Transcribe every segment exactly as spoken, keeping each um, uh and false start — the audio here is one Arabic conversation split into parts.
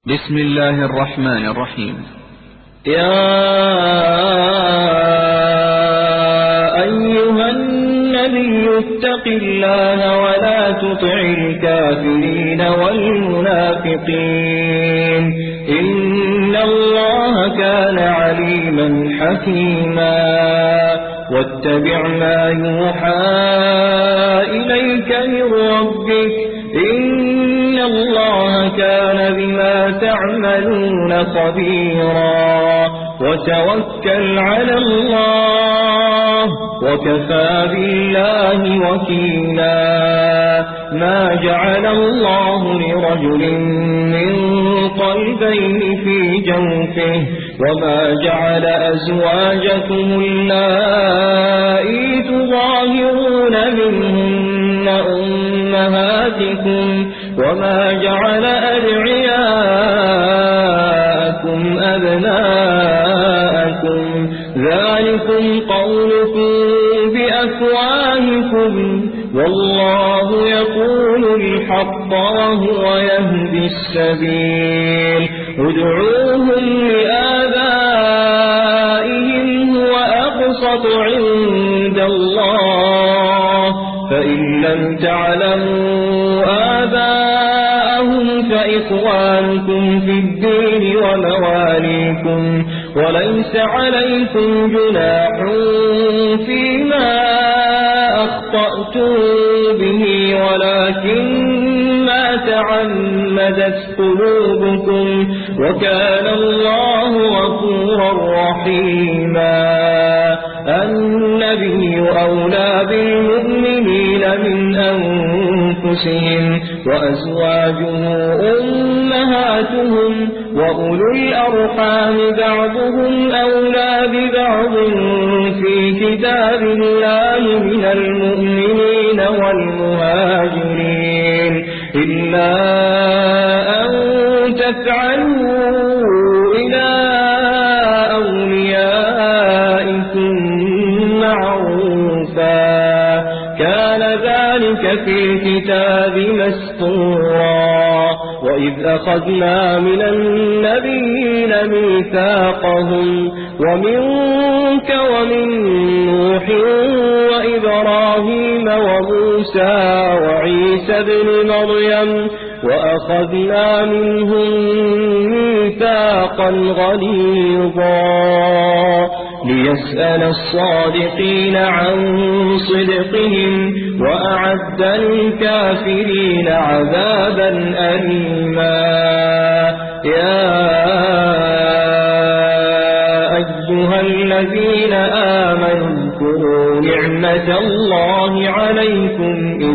بسم الله الرحمن الرحيم. يا أيها النبي اتق الله ولا تطع الكافرين والمنافقين إن الله كان عليما حكيما واتبع ما يوحى إليك من ربك إن الله كان بما تعملون خبيرا وتوكل على الله وكفى بالله وكيلا ما جعل الله لرجل من قلبين في جوفه وما جعل أزواجكم اللائي تظاهرون منهن أمهاتكم وما جعل أدعياءكم أبناءكم ذلكم قولكم بأفواهكم والله يقول الحق وهو يهدي السبيل ادعوهم لآبائهم هو أقسط عند الله فإن لم تعلموا آباءهم فإخوانكم في الدين ومواليكم وليس عليكم جناح فيما أخطأتم به ولكن ما تعمدت قلوبكم وكان الله غفورا رحيما. النبي أولى بالمؤمنين من أنفسهم وأزواجه أمهاتهم وأولو الأرحام بعضهم أولى ببعض في كتاب الله من المؤمنين والمهاجرين إلا أن تفعلوا إلى أوليائكم معروفا كان ذلك في الكتاب مسطورا. وإذ أخذنا من النبيين ميثاقهم ومنك ومن نوح وإبراهيم وموسى وعيسى ابن مريم وأخذنا منهم ميثاقا غليظا ليسأل الصادقين عن صدقهم وأعد للكافرين عذابا أليما. يا أيها الذين آمنوا اذكروا نعمة الله عليكم إذ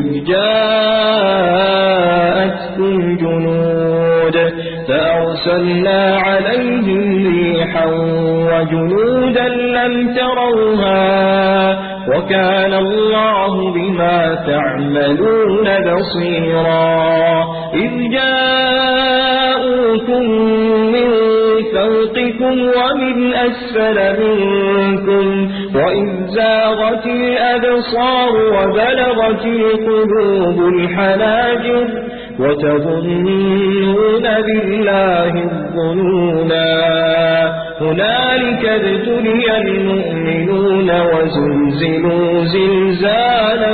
جاءتكم جنود فأرسلنا عليهم ريحا وجنودا لم تروها وكان الله بما تعملون بصيرا. إذ جاءوكم من فوقكم ومن أسفل منكم وإذ زاغت الأبصار وبلغت القلوب الحناجر وتظنون بالله الظنونا هنالك ابتلي المؤمنون وزلزلوا زلزالا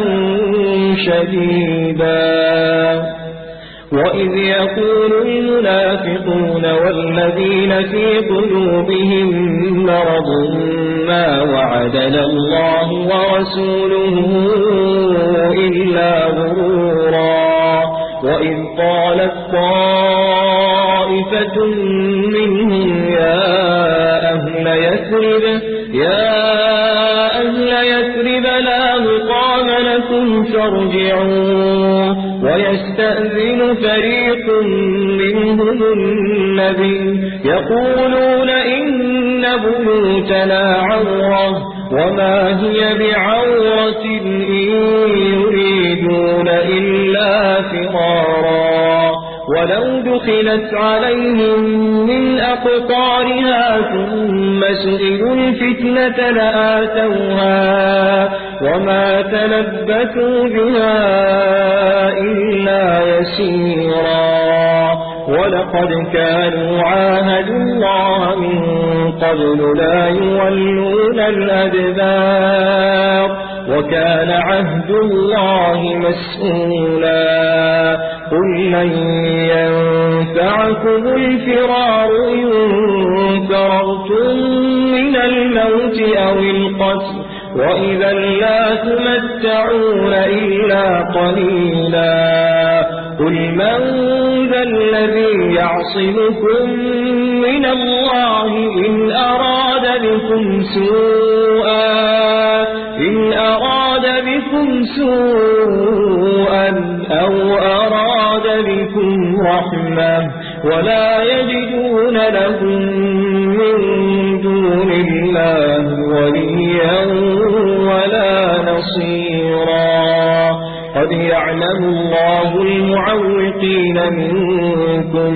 شديدا. وإذ يقول المنافقون والذين في قلوبهم مرض ما وعدنا الله ورسوله إلا غرورا. وإذ قالت طائفة منهم يا أهل يثرب يا أهل يثرب لا مقام لكم فارجعوا ويستأذن فريق منهم النبي يقولون إن بيوتنا عورة وما هي بعورة إن يريدون إلا فرارا ولو دخلت عليهم من أقطارها ثم سئلوا الفتنة لآتوها وما تلبثوا بها إلا يسيرا. ولقد كانوا عاهدوا الله من قبل لا يولون الأدبار وكان عهد الله مسؤولا قل لن ينفعكم الفرار إن فررتم من الموت أو القتل وإذا لا تمتعون إلا قليلا قل من ذا الذي يعصمكم من الله إن أراد بكم سوءا إن أراد بكم سوءا أو أراد بكم رحمة ولا يجدون لهم من دون الله وليا ولا نصيرا قد يعلم الله المعوقين منكم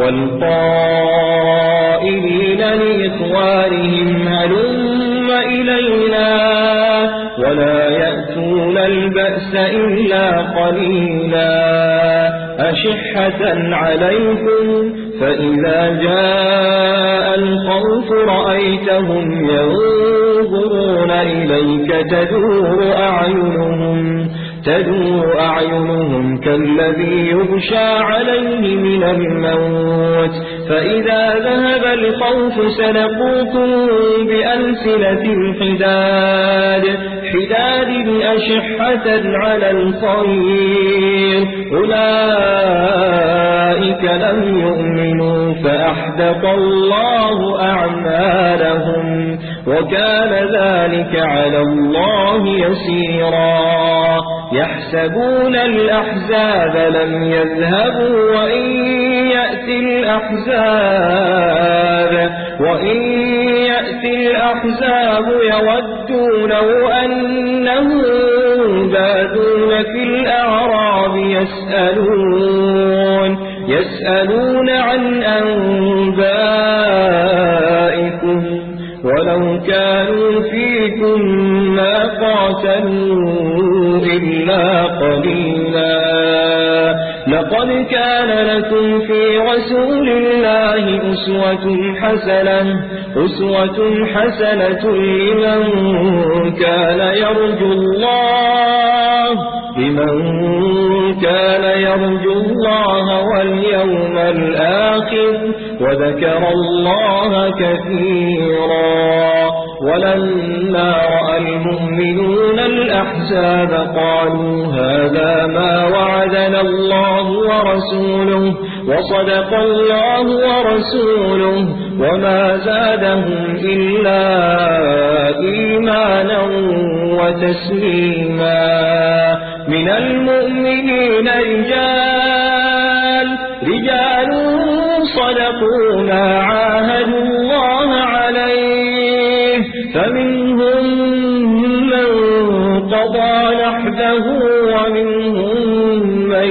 والقائلين لإخوانهم هلم إلينا ولا يأتون البأس إلا قليلا أشحة عليكم فإذا جاء الخوف رأيتهم ينظرون إليك تدور أعينهم تدور أعينهم كالذي يغشى عليه من الموت فإذا ذهب الخوف سلقوكم بألسنة حداد حداد أشحة على الخير أولئك لم يؤمنوا فأحبط الله أعمالهم وكان ذلك على الله يسيرا يحسبون الأحزاب لم يذهبوا وإن يأتي الأحزاب وإن يأتي الأحزاب يودوا لو أنهم بادون في الأعراب يسألون يسألون عن أنبائكم ولو كانوا فيكم ما قاتلوا إلا قليلا لقد كان لكم في رسول الله أسوة حسنة أسوة حسنة لمن كان يرجو الله لمن كان يرجو الله واليوم الآخر وذكر الله كثيرا ولما رأى المؤمنون الأحزاب قالوا هذا ما وعدنا الله ورسوله وصدق الله ورسوله وما زادهم إلا إيمانا وتسليما من المؤمنين رجال رجال صدقوا ما عاهدوا الله عليه فمنهم من قضى نحبه ومنهم من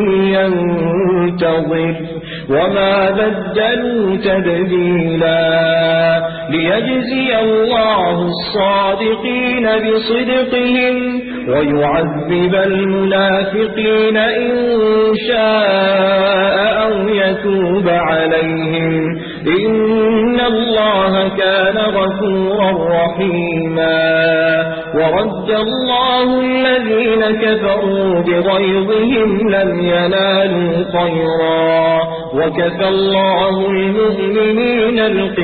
ينتظر وما بدلوا تبديلا ليجزي الله الصادقين بصدقهم ويعذب المنافقين إن شاء أو يتوب عليهم إن الله كان غفورا رحيما ورد الله الذين كفروا بغيظهم لم ينالوا خيرا وكفى الله المؤمنين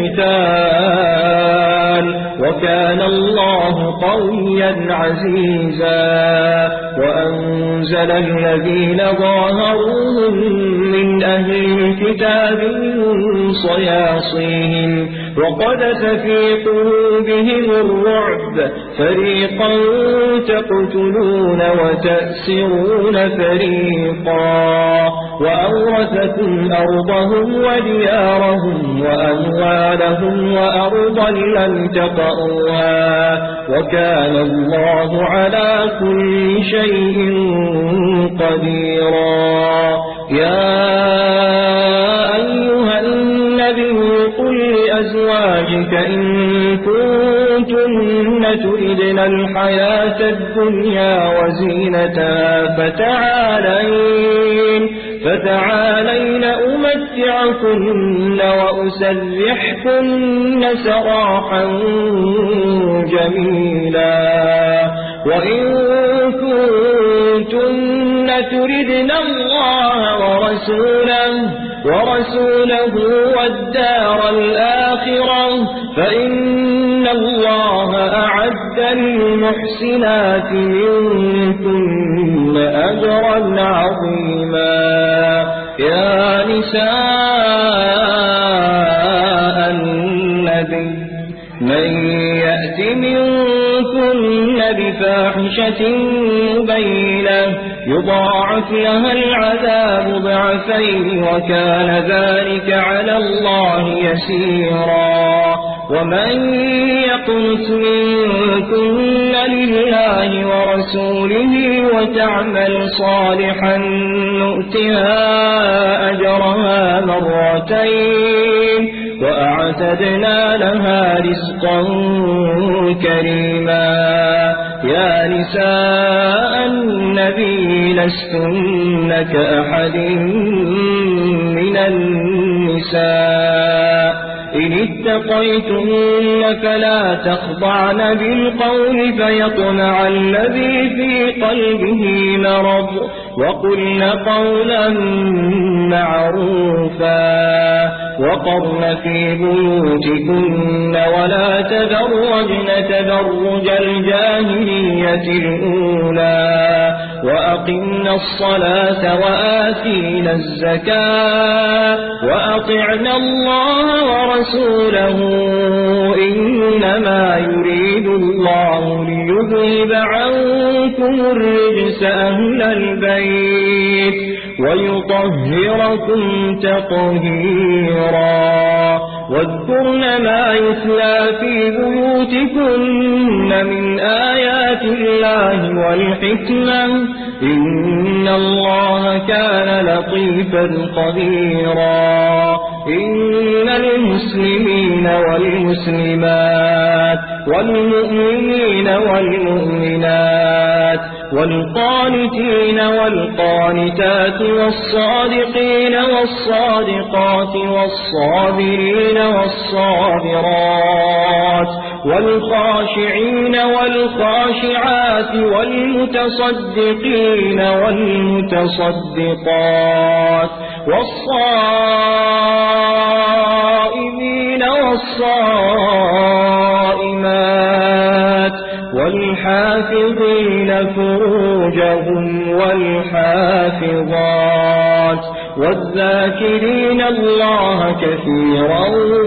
القتال وكان الله قويا عزيزا وأنزل الذين ظاهروهم من أهل الكتاب من صياصيهم وقذف في قلوبهم الرعب فريقا تقتلون وتأسرون فريقا وأورثكم أرضهم وديارهم وأموالهم وأرضا لم تطئوها وكان الله على كل شيء قديرا يا أيها النبي قل لأزواجك إن كنتن تردن الحياة الدنيا وزينتها فتعالين فتعالين أمتعكن وأسرحكن سراحا جميلا وإن كنتن تردن الله ورسوله ورسوله والدار الآخرة فإن الله أعد للمحسنات منكن أجرا عظيما يا نساء النبي من يأت منكن بفاحشة مبينة يضاعف لها العذاب ضعفين وكان ذلك على الله يسيرا ومن يقنت منكن لله ورسوله وتعمل صالحا نؤتها أجرها مرتين وأعتدنا لها رزقا كريما يا نساء النبي لستن كأحد من النساء إن اتقيتن فلا تخضعن بالقول فيطمع الذي في قلبه مرض وقلن قولا معروفا وقرن في بيوتكن ولا تبرجن تبرج الجاهلية الأولى وأقمنا الصلاة وآتينا الزكاة وأطعنا الله ورسوله إنما يريد الله ليذهب عنكم الرجس أهل البيت ويطهركم تطهيرا واذكرن ما يتلى في بيوتكن من آيات الله والحكمة إن الله كان لطيفا خبيرا إن المسلمين والمسلمات والمؤمنين والمؤمنات والقانتين والقانتات والصادقين والصادقات والصابرين والصابرات والخاشعين والخاشعات والمتصدقين والمتصدقات والصائمين والصائمات والحافظين فروجهم والحافظات والذاكرين الله كثيرا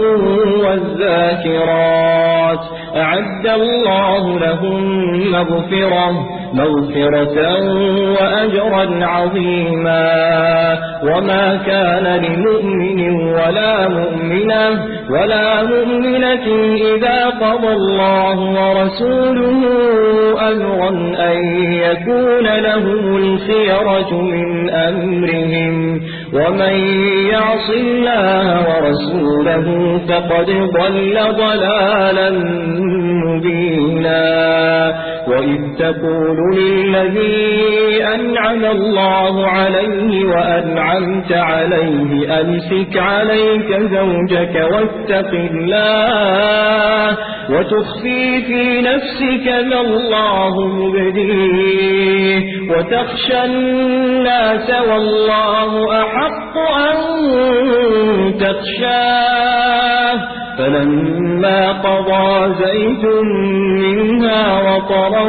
والذاكرات أعد الله لهم مغفرة مغفرة وأجرا عظيما وما كان لمؤمن ولا مؤمنة ولا مؤمنة إذا قضى الله ورسوله أمرا أن يكون لهم الخيرة من أمرهم ومن يعص الله ورسوله فقد ضل ضلالا مبينا وإذ تقول للذي أنعم الله عليه وأنعمت عليه أمسك عليك زوجك واتق الله وتخفي في نفسك ما الله مبديه وتخشى الناس والله أحق أن تخشاه فلما قضى زيد منها وطرا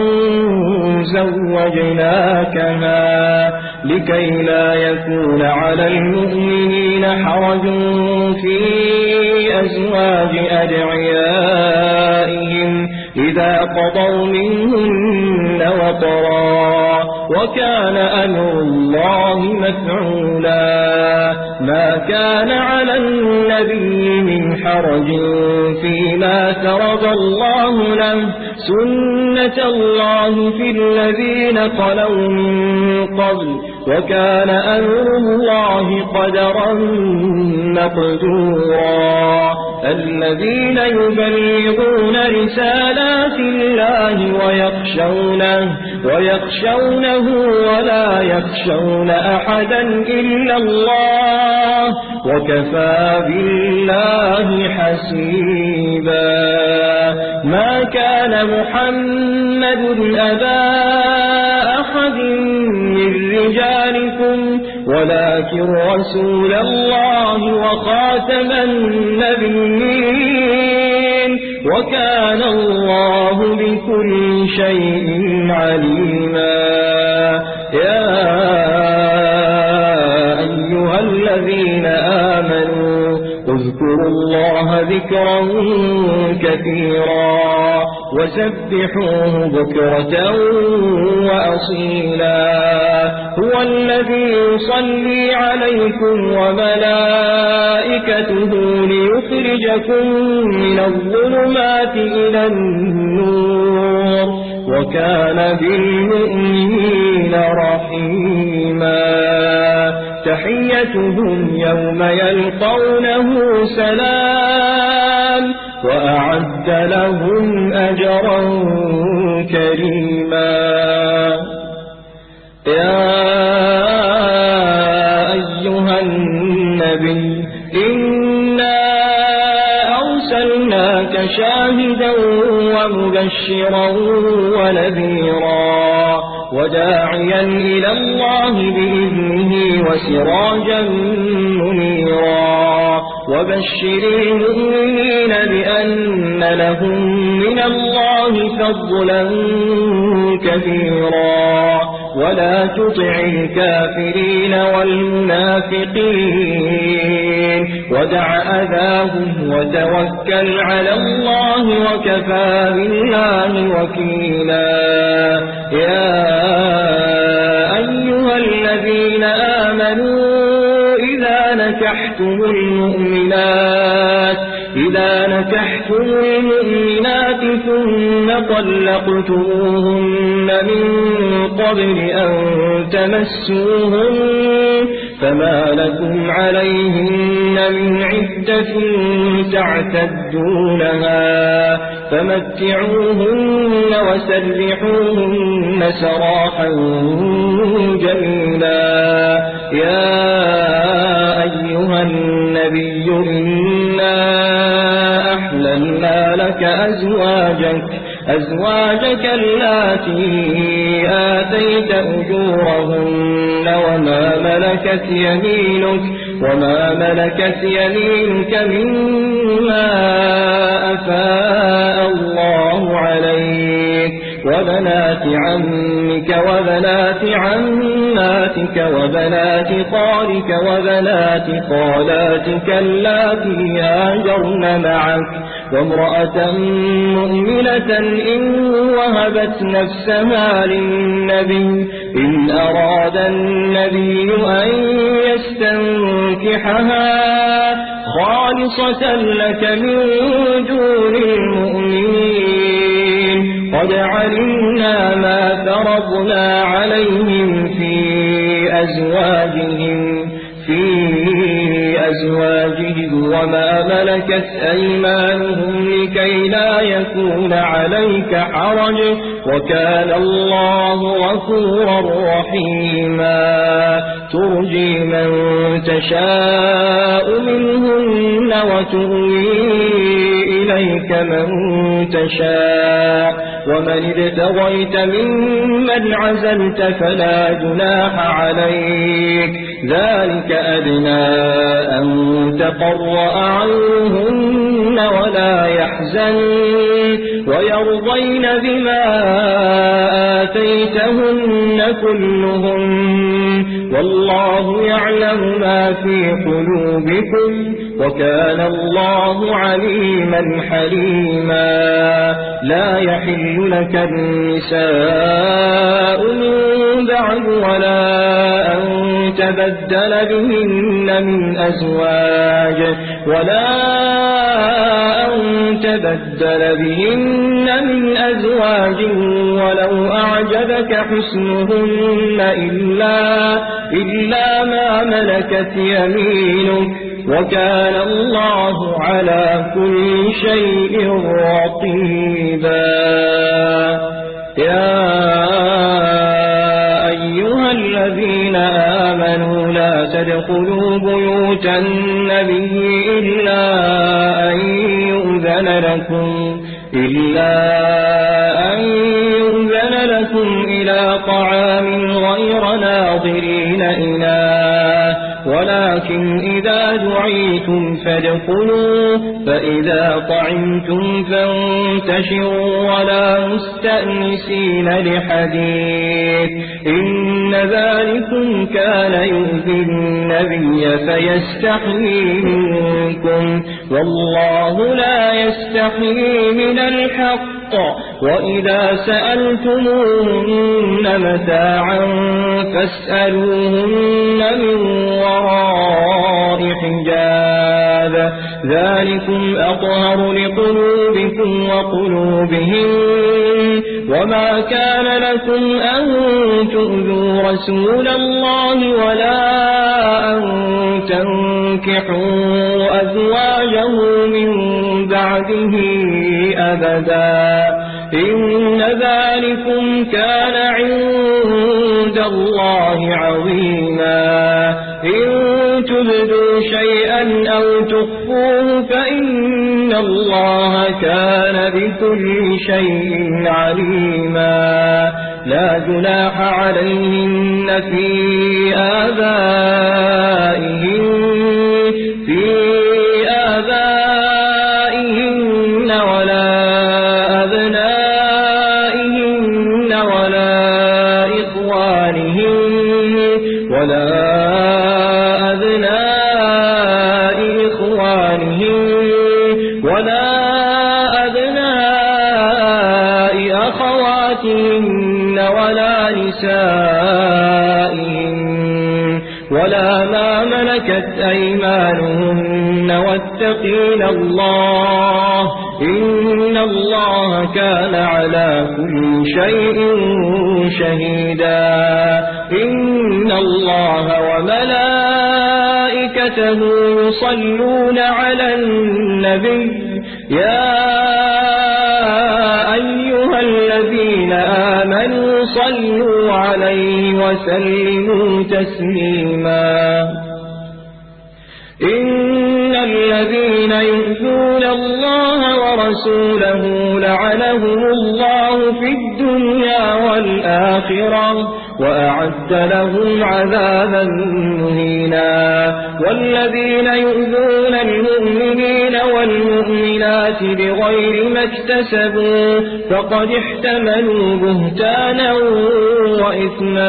زوجناكها لكي لا يكون على المؤمنين حرج في أزواج أدعيائهم إذا قضوا منهن وطرا وكان أمر الله مفعولا ما كان على النبي من حرج فيما فرض الله له سنة الله في الذين خلوا من قبل وكان أمر الله قدرا مقدورا الذين يبلغون رسالات الله ويخشونه ويخشونه ولا يخشون أحدا إلا الله وكفى بالله حسيبا ما كان محمد أبا أحد من رجالكم ولكن رسول الله وخاتم النبيين وكان الله بكل شيء عليما يا أيها الذين آمنوا اذكروا الله ذكرا كثيرا وسبحوه بكرة وأصيلا هو الذي يصلي عليكم وملائكته ليخرجكم من الظلمات إلى النور وكان بالمؤمنين رحيما تحيتهم يوم يلقونه سلام وأعد لهم أجرا كريما يا أيها النبي إنا أرسلناك شاهدا ومبشرا ونذيرا وداعيا إلى الله بإذنه وسراجا منيرا وبشر المؤمنين بأن لهم من الله فضلا كثيرا ولا تطع الكافرين والمنافقين ودع أذاهم وتوكل على الله وكفى بالله وكيلا يا أيها الذين آمنوا إذا نكحتم المؤمنات إذا نكحتم المؤمنات ثم طلقتموهن من قبل أن تمسوهن فما لكم عليهن من عدة تعتدونها فمتعوهن وسرحوهن سراحا جميلا يا أيها النبي إنا أحللنا لك أزواجك أزواجك اللاتي آتيت أجورهن وما ملكت يمينك وما ملكت يمينك مما أفاء الله عليك وبنات عمك وبنات عماتك وبنات خالك وبنات خالاتك اللاتي هاجرن معك وامرأة مؤمنة إن وهبت نفسها للنبي إن أراد النبي أن يستنكحها خالصة لك من دون المؤمنين قد علمنا ما فرضنا عليهم في أزواجهم في أزواجهم وما ملكت أيمانهم لكي لا يكون عليك حرج وكان الله غفورا رحيما ترجي من تشاء منهن وتؤوي إليك من تشاء ومن ابتغيت ممن عزلت فلا جناح عليك ذلك أدنى أن تقر أعينهن ولا يحزن ويرضين بما آتيتهن كلهن والله يعلم ما في قلوبكم وكان الله عليما حليما لا يحل لك النساء من بعد ولا أن تبدل بهن من أزواج ولا أن تبدل بهن من أزواج ولو أعجبك حسنهن إلا, إلا ما ملكت يمينك وكان الله على كل شيء رقيبا يا بيوت النبي إلا أن يؤذن لكم إلا أن يؤذن لكم إلى طعام غير ناظرين إناه ولكن إذا دعيتم فادخلوا فإذا طعمتم فانتشروا ولا مستأنسين لحديث إن ذلكم كان يؤذي النبي فيستحيي منكم والله لا يستحيي من الحق وإذا سألتموهن متاعا فاسألوهن من وراء حجاب ذلكم أطهر لقلوبكم وقلوبهم وما كان لكم أن تؤذوا رسول الله ولا أن تنكحوا أزواجه من بعده أبدا إن ذلكم كان عند الله عظيما إن تبدوا شيئا أو تخفوه فإن الله كان بكل شيء عليما لا جناح عليهن في آبائهن في آبائهن ولا أبنائهن ولا إخوانهن ولا أبناء إخوانهن ولا أبناء أخواتهن ولا نسائهن ولا ما ملكت أيمانهن واتقين الله إن الله كان على كل شيء شهيدا إن الله وملائكته يصلون على النبي يا أيها الذين آمنوا صلوا عليه وسلموا تسليما إن الذين يؤذون الله ورسوله لعنهم الله في الدنيا والآخرة وأعد لهم عذابا مهينا والذين يؤذون المؤمنين والمؤمنات بغير ما اكتسبوا فقد احتملوا بهتانا وإثما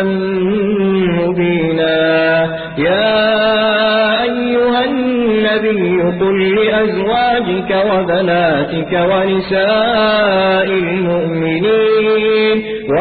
مبينا يا أيها النبي قل لأزواجك وبناتك ونساء المؤمنين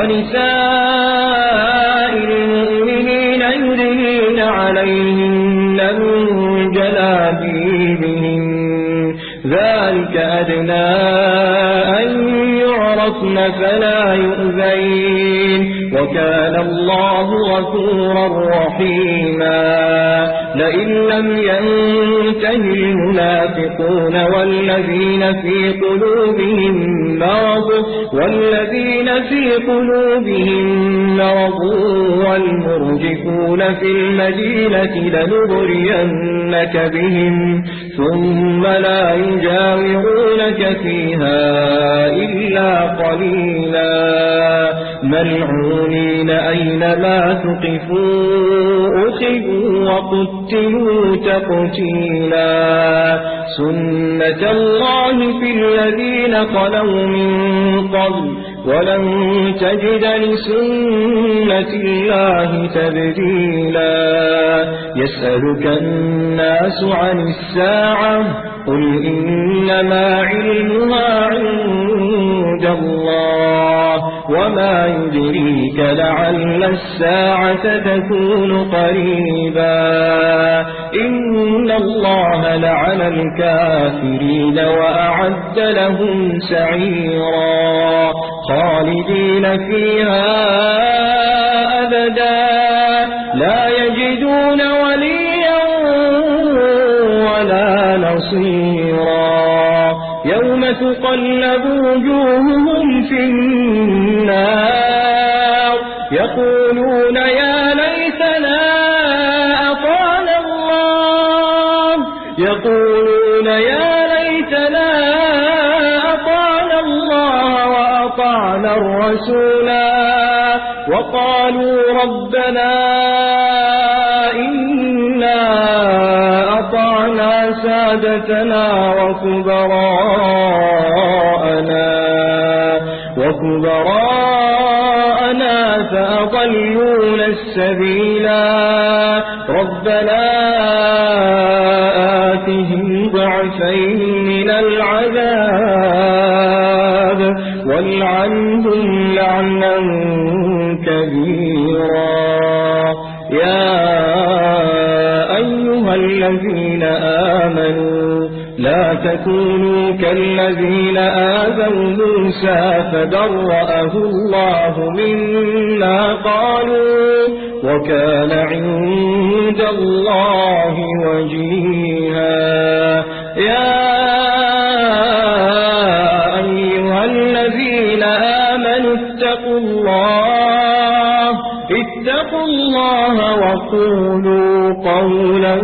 ونساء المؤمنين يدنين عليهن من جلابيبهن ذلك أدنى أن يعرفن فلا يؤذين وكان الله غفورا رحيما لئن لم ينته المنافقون والذين في قلوبهم مرض والذين في قلوبهم مرض والمرجفون في المدينة لنغرينك بهم ثم لا يجاورونك فيها إلا قليلا ملعونين أينما ثقفوا أخذوا وقتلوا تقتيلا سنة الله في الذين خلوا من قبل ولن تجد لسنة الله تبديلا يسألك الناس عن الساعة قل إنما علمها عند الله وما يدريك لعل الساعة تكون قريبا إن الله لعن الكافرين وأعد لهم سعيرا خالدين فيها أبدا لا يجدون وليا ولا نصيرا يوم تقلب وجوههم في النار يقولون يا ليتنا أطعنا الله ورسولا وقالوا ربنا إنا أطعنا سادتنا وكبراءنا وكبراءنا فأضلونا السبيلا ربنا آتهم ضعفين من العذاب والعنهم لعنا كبيرا يا أيها الذين آمنوا لا تكونوا كالذين آذوا موسى فبرأه الله مما قالوا وكان عند الله وجيها يا أيها الذين آمنوا اتقوا الله اتقوا الله وقولوا قولا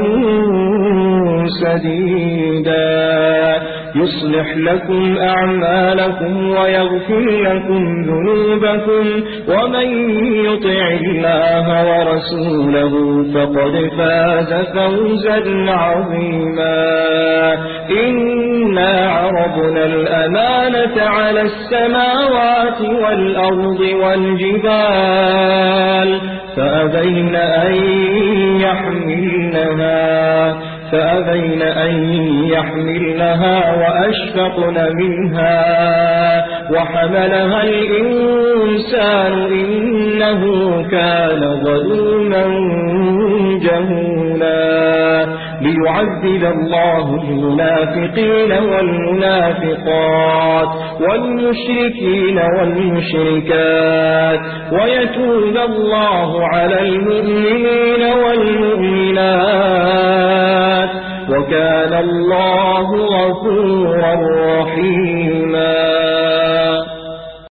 سديدا يصلح لكم أعمالكم ويغفر لكم ذنوبكم ومن يطع الله ورسوله فقد فاز فوزا عظيما إنا عرضنا الأمانة على السماوات والأرض والجبال فأبين أن يحملنها فأبين أن يحملنها وأشفقن منها وحملها الإنسان إنه كان ظلوما جهولا ليعذب الله المنافقين والمنافقات والمشركين والمشركات ويتوب الله على المؤمنين والمؤمنات وكان الله غفورا رحيما